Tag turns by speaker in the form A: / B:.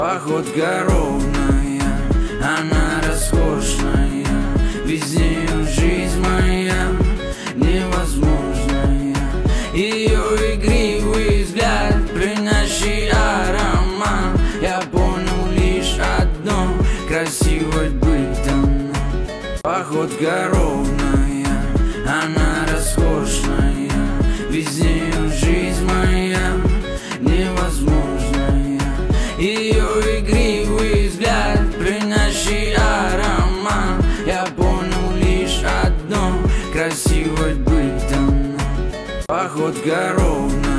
A: Походка ровная, она роскошная, везде жизнь моя невозможная. Ее игривый взгляд, пьянящий аромат, я понял лишь одно: красивой быть давно. Походка ровная, она роскошная, везде жизнь моя невозможная. Ее игривый взгляд, пьянящий аромат, я понял лишь одно: красивой быть давно. Походка ровная.